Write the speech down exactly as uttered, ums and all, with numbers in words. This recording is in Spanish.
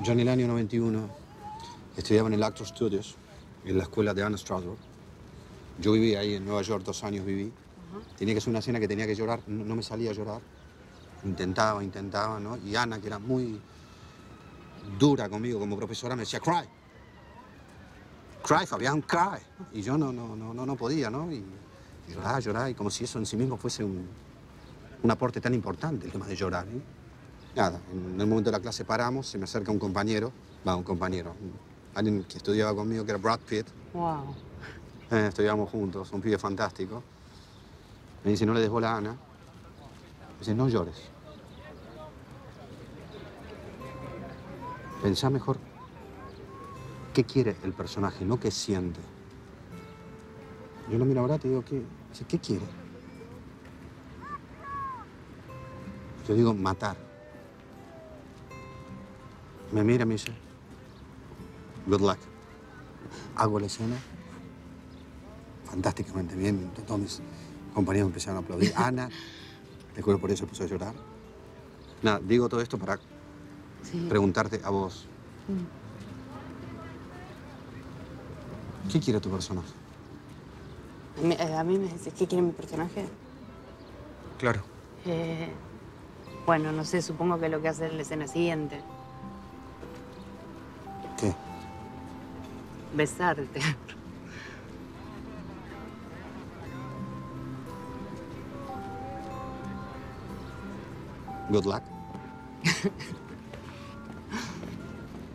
Yo en el año noventa y uno estudiaba en el Actor Studios, en la escuela de Anna Strasberg. Yo viví ahí en Nueva York, dos años viví. Uh-huh. Tenía que ser una escena que tenía que llorar, no, no me salía a llorar. Intentaba, intentaba, ¿no? Y Ana, que era muy dura conmigo como profesora, me decía, cry. Cry, Fabián, cry. Y yo no, no, no, no, no podía, ¿no? Y, y llorar, llorar, y como si eso en sí mismo fuese un, un aporte tan importante, el tema de llorar, ¿eh? Nada, en el momento de la clase paramos, se me acerca un compañero, va, un compañero, alguien que estudiaba conmigo, que era Brad Pitt. Wow. Eh, estudiábamos juntos, un pibe fantástico. Me dice, no le des bola a Ana. Me dice, no llores. Pensá mejor qué quiere el personaje, no qué siente. Yo lo miro ahora y te digo, ¿qué? Dice, ¿qué quiere? Yo digo, matar. Me mira y me dice, good luck. Hago la escena fantásticamente bien. Todos mis compañeros empezaron a aplaudir. Ana, te juro por eso, puso a llorar. Nada, digo todo esto para sí. preguntarte a vos. Mm. ¿Qué quiere tu personaje? A mí, a mí me dices, ¿qué quiere mi personaje? Claro. Eh, bueno, no sé, supongo que lo que hace en la escena siguiente. ¿Qué? Besarte. Good luck.